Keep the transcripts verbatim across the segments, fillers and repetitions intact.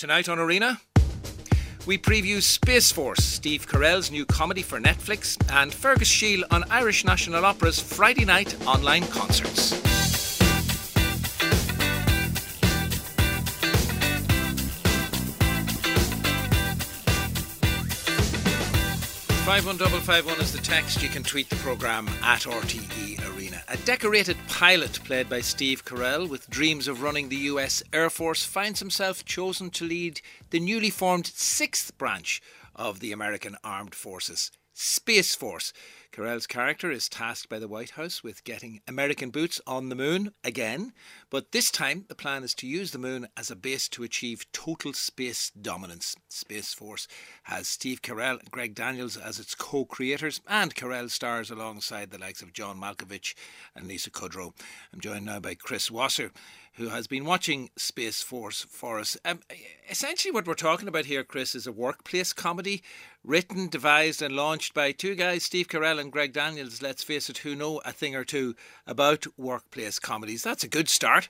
Tonight on Arena, we preview Space Force, Steve Carell's new comedy for Netflix, and Fergus Shield on Irish National Opera's Friday night online concerts. five one five five one is the text. You can tweet the programme at R T E Arena. A decorated pilot played by Steve Carell with dreams of running the U S Air Force finds himself chosen to lead the newly formed sixth branch of the American Armed Forces, Space Force. Carell's character is tasked by the White House with getting American boots on the moon again, but this time the plan is to use the moon as a base to achieve total space dominance. Space Force has Steve Carell and Greg Daniels as its co-creators, and Carell stars alongside the likes of John Malkovich and Lisa Kudrow. I'm joined now by Chris Wasser, who has been watching Space Force for us. Um, essentially what we're talking about here, Chris, is a workplace comedy written, devised and launched by two guys, Steve Carell and Greg Daniels, let's face it, who know a thing or two about workplace comedies. That's a good start.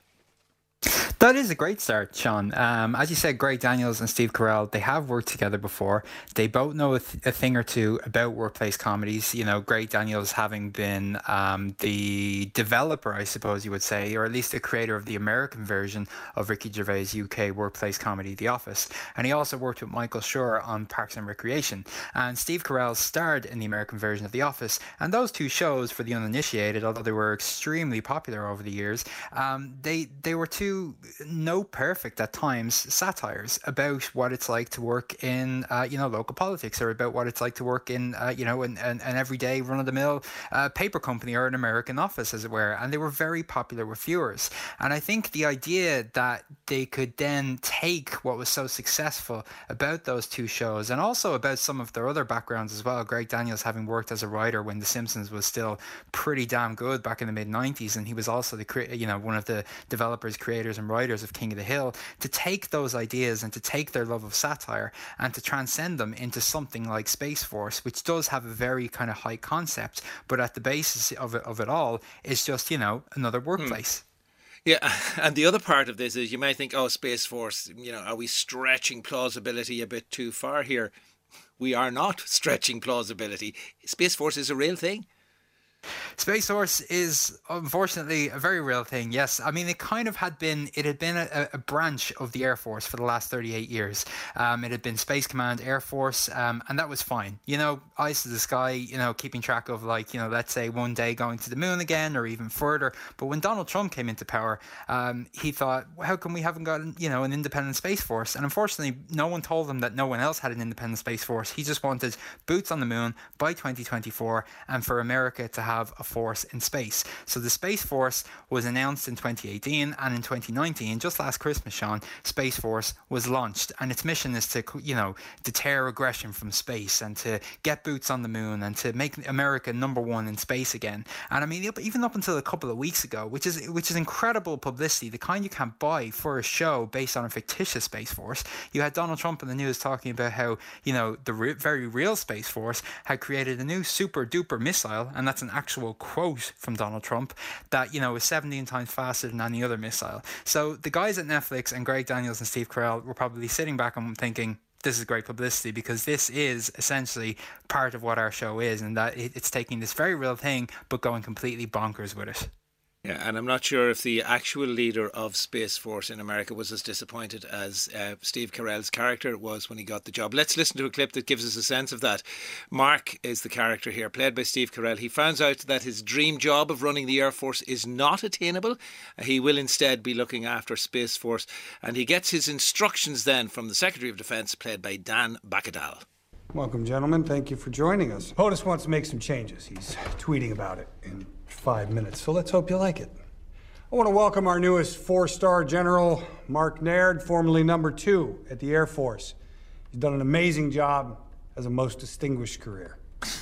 That is a great start, Sean. Um, as you said, Greg Daniels and Steve Carell, they have worked together before. They both know a, th- a thing or two about workplace comedies. You know, Greg Daniels having been um, the developer, I suppose you would say, or at least the creator of the American version of Ricky Gervais' U K workplace comedy, The Office. And he also worked with Michael Schur on Parks and Recreation. And Steve Carell starred in the American version of The Office. And those two shows, for the uninitiated, although they were extremely popular over the years, um, they, they were two no perfect at times satires about what it's like to work in uh, you know local politics, or about what it's like to work in uh, you know an, an, an everyday run-of-the-mill uh, paper company or an American office, as it were. And they were very popular with viewers. And I think the idea that they could then take what was so successful about those two shows, and also about some of their other backgrounds as well, Greg Daniels having worked as a writer when The Simpsons was still pretty damn good back in the mid nineties, and he was also the you know one of the developers, creators and writers of King of the Hill, to take those ideas and to take their love of satire and to transcend them into something like Space Force, which does have a very kind of high concept, but at the basis of it, of it all is just, you know, another workplace. Hmm. Yeah, and the other part of this is you might think, oh, Space Force, you know, are we stretching plausibility a bit too far here? We are not stretching plausibility. Space Force is a real thing. Space Force is unfortunately a very real thing, yes. I mean, it kind of had been, it had been a, a branch of the Air Force for the last thirty-eight years. Um, it had been Space Command, Air Force, um, and that was fine. You know, eyes to the sky, you know, keeping track of, like, you know, let's say one day going to the moon again or even further. But when Donald Trump came into power, um, he thought, well, how come we haven't got, you know, an independent Space Force? And unfortunately, no one told him that no one else had an independent Space Force. He just wanted boots on the moon by twenty twenty-four and for America to have a force in space. So the Space Force was announced in twenty eighteen, and in twenty nineteen, just last Christmas, Sean, Space Force was launched, and its mission is to, you know, deter aggression from space and to get boots on the moon and to make America number one in space again. And I mean, even up until a couple of weeks ago, which is which is incredible publicity, the kind you can't buy for a show based on a fictitious Space Force. You had Donald Trump in the news talking about how, you know, the re- very real Space Force had created a new super duper missile, and that's an actual quote from Donald Trump, that, you know, is seventeen times faster than any other missile. So the guys at Netflix and Greg Daniels and Steve Carell were probably sitting back and thinking, this is great publicity, because this is essentially part of what our show is, and that it's taking this very real thing but going completely bonkers with it. Yeah, and I'm not sure if the actual leader of Space Force in America was as disappointed as uh, Steve Carell's character was when he got the job. Let's listen to a clip that gives us a sense of that. Mark is the character here, played by Steve Carell. He finds out that his dream job of running the Air Force is not attainable. He will instead be looking after Space Force, and he gets his instructions then from the Secretary of Defence, played by Dan Bakadal. Welcome, gentlemen. Thank you for joining us. POTUS wants to make some changes. He's tweeting about it in five minutes, so let's hope you like it. I want to welcome our newest four-star general, Mark Naird, formerly number two at the Air Force. He's done an amazing job, has a most distinguished career.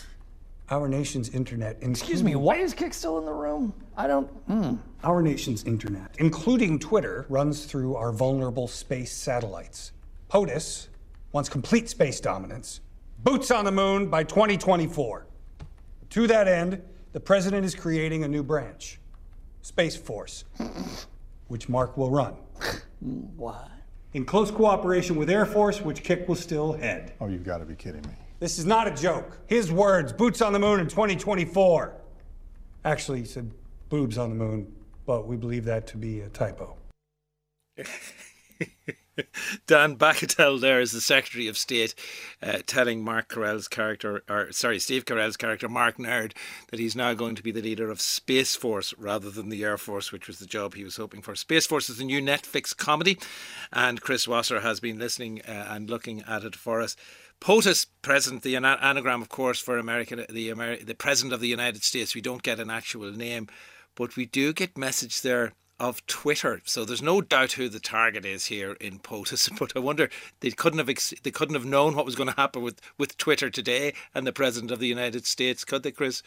Our nation's internet, including... Excuse me, why is Kick still in the room? I don't... Hmm. Our nation's internet, including Twitter, runs through our vulnerable space satellites. POTUS wants complete space dominance, boots on the moon by twenty twenty-four. To that end, the president is creating a new branch, Space Force, which Mark will run. What? in close cooperation with Air Force, which Kick will still head. Oh, you've got to be kidding me. This is not a joke. His words, boots on the moon in twenty twenty-four. Actually, he said boobs on the moon, but we believe that to be a typo. Dan Bacatel there is the Secretary of State uh, telling Mark Carell's character, or sorry, Steve Carell's character, Mark Nerd, that he's now going to be the leader of Space Force rather than the Air Force, which was the job he was hoping for. Space Force is a new Netflix comedy, and Chris Wasser has been listening uh, and looking at it for us. POTUS, President, the anagram, of course, for American, the Ameri- the President of the United States. We don't get an actual name, but we do get message there of Twitter, so there's no doubt who the target is here in POTUS. But I wonder, they couldn't have ex- they couldn't have known what was going to happen with, with Twitter today and the President of the United States, could they, Chris?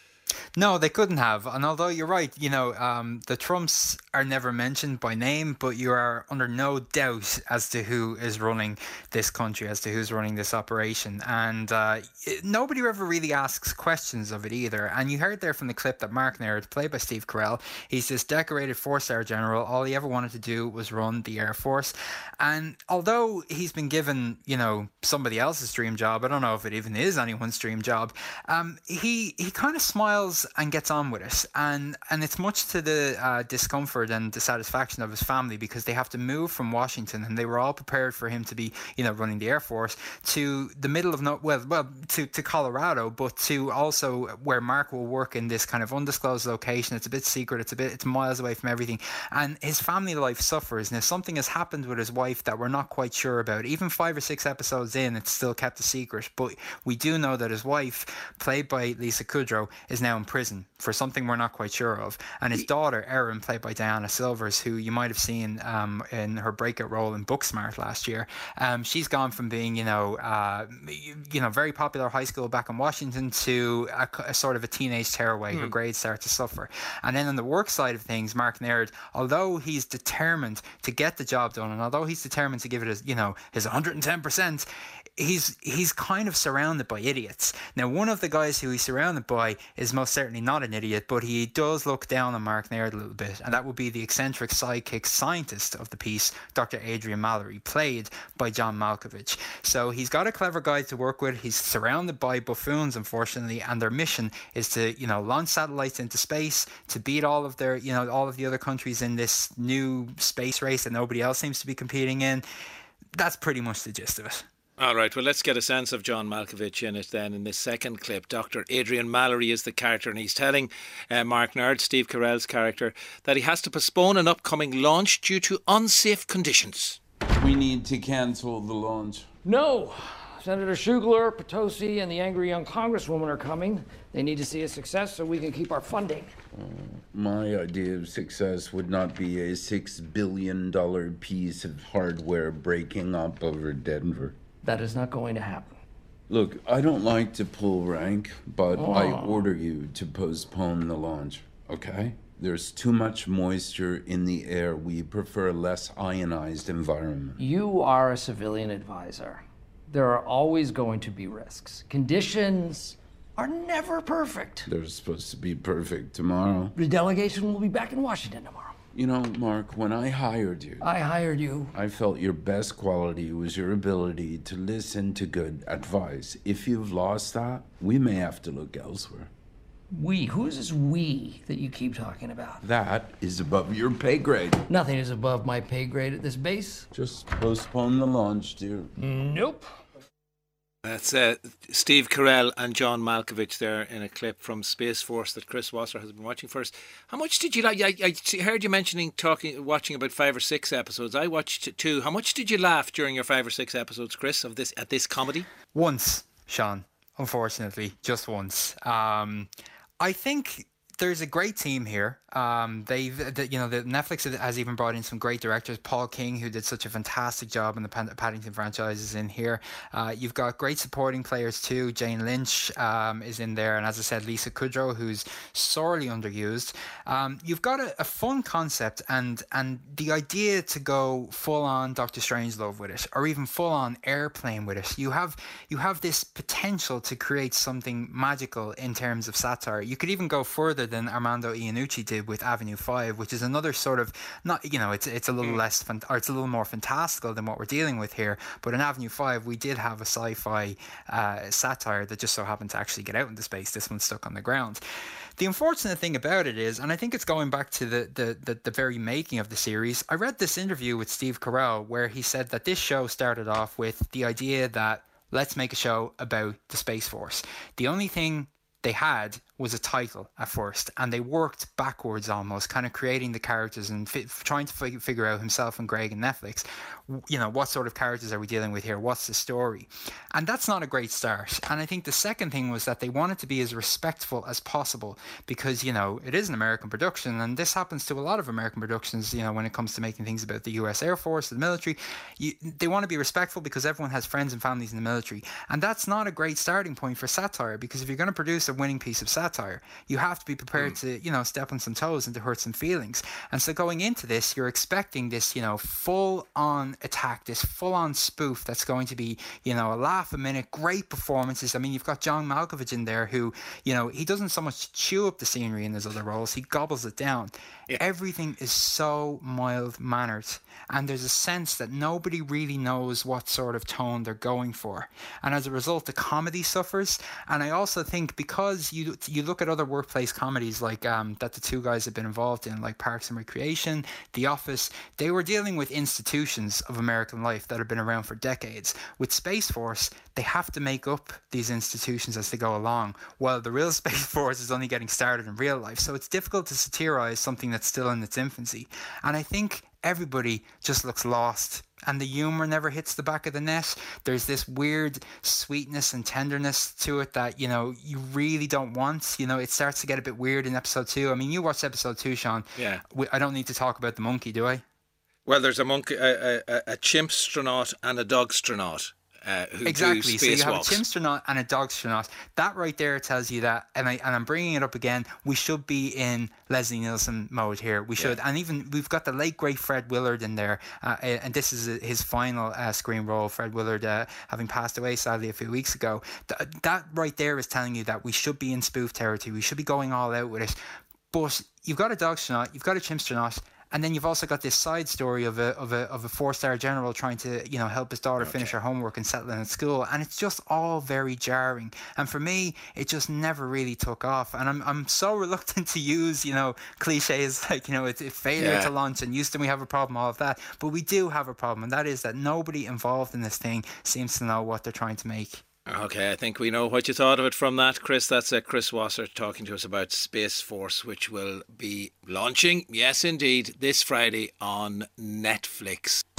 No, they couldn't have. And although you're right, you know, um, the Trumps are never mentioned by name, but you are under no doubt as to who is running this country, as to who's running this operation. And uh, it, nobody ever really asks questions of it either. And you heard there from the clip that Mark Nerd, played by Steve Carell, he's this decorated four-star general. All he ever wanted to do was run the Air Force. And although he's been given, you know, somebody else's dream job, I don't know if it even is anyone's dream job, um, he, he kind of smiles and gets on with it, and and it's much to the uh, discomfort and dissatisfaction of his family, because they have to move from Washington, and they were all prepared for him to be, you know, running the Air Force, to the middle of no well well to, to Colorado, but to also where Mark will work in this kind of undisclosed location. It's a bit secret, it's a bit it's miles away from everything, and his family life suffers. Now, something has happened with his wife that we're not quite sure about. Even five or six episodes in, it's still kept a secret, but we do know that his wife, played by Lisa Kudrow, is now in prison for something we're not quite sure of, and his daughter Erin, played by Diana Silvers, who you might have seen um, in her breakout role in Booksmart last year, um, she's gone from being, you know, uh, you know, very popular high school back in Washington to a, a sort of a teenage tearaway. Mm. Her grades start to suffer. And then on the work side of things, Mark Nerd, although he's determined to get the job done, and although he's determined to give it his, you know, his one hundred ten percent, he's he's kind of surrounded by idiots. Now, one of the guys who he's surrounded by is most certainly not an idiot, but he does look down on Mark Nerd a little bit, and that would be the eccentric sidekick scientist of the piece, Doctor Adrian Mallory, played by John Malkovich. So he's got a clever guy to work with. He's surrounded by buffoons, unfortunately, and their mission is to, you know, launch satellites into space, to beat all of their, you know, all of the other countries in this new space race that nobody else seems to be competing in. That's pretty much the gist of it. All right, well, let's get a sense of John Malkovich in it then in this second clip. Doctor Adrian Mallory is the character, and he's telling uh, Mark Nerd, Steve Carell's character, that he has to postpone an upcoming launch due to unsafe conditions. We need to cancel the launch. No. Senator Shugler, Potosi, and the angry young congresswoman are coming. They need to see a success so we can keep our funding. Uh, my idea of success would not be a six billion dollars piece of hardware breaking up over Denver. That is not going to happen. Look, I don't like to pull rank, but oh. I order you to postpone the launch, okay? There's too much moisture in the air. We prefer a less ionized environment. You are a civilian advisor. There are always going to be risks. Conditions are never perfect. They're supposed to be perfect tomorrow. The delegation will be back in Washington tomorrow. You know, Mark, when I hired you... I hired you. I felt your best quality was your ability to listen to good advice. If you've lost that, we may have to look elsewhere. We? Who is this we that you keep talking about? That is above your pay grade. Nothing is above my pay grade at this base. Just postpone the launch, dear. Nope. That's uh, Steve Carell and John Malkovich there in a clip from Space Force that Chris Wasser has been watching for us. How much did you like? I, I heard you mentioning talking, watching about five or six episodes. I watched two. How much did you laugh during your five or six episodes, Chris, of this at this comedy? Once, Sean. Unfortunately, just once. Um, I think there's a great team here. Um, they've, the, you know, the Netflix has even brought in some great directors. Paul King, who did such a fantastic job in the Paddington franchise, is in here. Uh, you've got great supporting players too. Jane Lynch um, is in there, and as I said, Lisa Kudrow, who's sorely underused. Um, you've got a, a fun concept, and and the idea to go full on Doctor Strangelove with it, or even full on Airplane with it. You have you have this potential to create something magical in terms of satire. You could even go further better than Armando Iannucci did with Avenue five, which is another sort of, not, you know, it's it's a little mm. less, fan- or it's a little more fantastical than what we're dealing with here. But in Avenue five, we did have a sci-fi uh, satire that just so happened to actually get out into space. This one's stuck on the ground. The unfortunate thing about it is, and I think it's going back to the, the, the, the very making of the series, I read this interview with Steve Carell where he said that this show started off with the idea that let's make a show about the Space Force. The only thing they had was a title at first, and they worked backwards almost, kind of creating the characters and fi- trying to fig- figure out himself and Greg and Netflix, you know, what sort of characters are we dealing with here? What's the story? And that's not a great start. And I think the second thing was that they wanted to be as respectful as possible because, you know, it is an American production, and this happens to a lot of American productions, you know, when it comes to making things about the U S Air Force, the military. You, they want to be respectful because everyone has friends and families in the military. And that's not a great starting point for satire, because if you're going to produce a winning piece of satire, satire, you have to be prepared mm. to, you know, step on some toes and to hurt some feelings. And so going into this, you're expecting this, you know, full on attack, this full on spoof that's going to be, you know, a laugh a minute, great performances. I mean, you've got John Malkovich in there who, you know, he doesn't so much chew up the scenery in his other roles, he gobbles it down. Yeah. Everything is so mild mannered, and there's a sense that nobody really knows what sort of tone they're going for, and as a result the comedy suffers. And I also think because you you look at other workplace comedies like um, that the two guys have been involved in, like Parks and Recreation, The Office, they were dealing with institutions of American life that have been around for decades. With Space Force, they have to make up these institutions as they go along, while the real Space Force is only getting started in real life. So it's difficult to satirize something that's still in its infancy. And I think everybody just looks lost, and the humor never hits the back of the net. There's this weird sweetness and tenderness to it that, you know, you really don't want. You know, it starts to get a bit weird in episode two. I mean, you watched episode two, Sean. Yeah. I don't need to talk about the monkey, do I? Well, there's a monkey, a, a, a chimp astronaut and a dog astronaut. Uh, who exactly. do so you have walks. a chimp astronaut and a dog astronaut. That right there tells you that, and, I, and I'm bringing it up again, we should be in Leslie Nielsen mode here. We should. Yeah. And even we've got the late, great Fred Willard in there. Uh, and this is his final uh, screen role, Fred Willard, uh, having passed away sadly a few weeks ago. Th- that right there is telling you that we should be in spoof territory. We should be going all out with it. But you've got a dog astronaut, you've got a chimp astronaut, and then you've also got this side story of a of a of a four-star general trying to, you know, help his daughter okay. finish her homework and settle in at school, and it's just all very jarring. And for me, it just never really took off. And I'm I'm so reluctant to use, you know, cliches like, you know, it's a failure yeah. to launch and Houston we have a problem, all of that. But we do have a problem, and that is that nobody involved in this thing seems to know what they're trying to make. Okay, I think we know what you thought of it from that, Chris. That's uh, Chris Wasser talking to us about Space Force, which will be launching, yes indeed, this Friday on Netflix.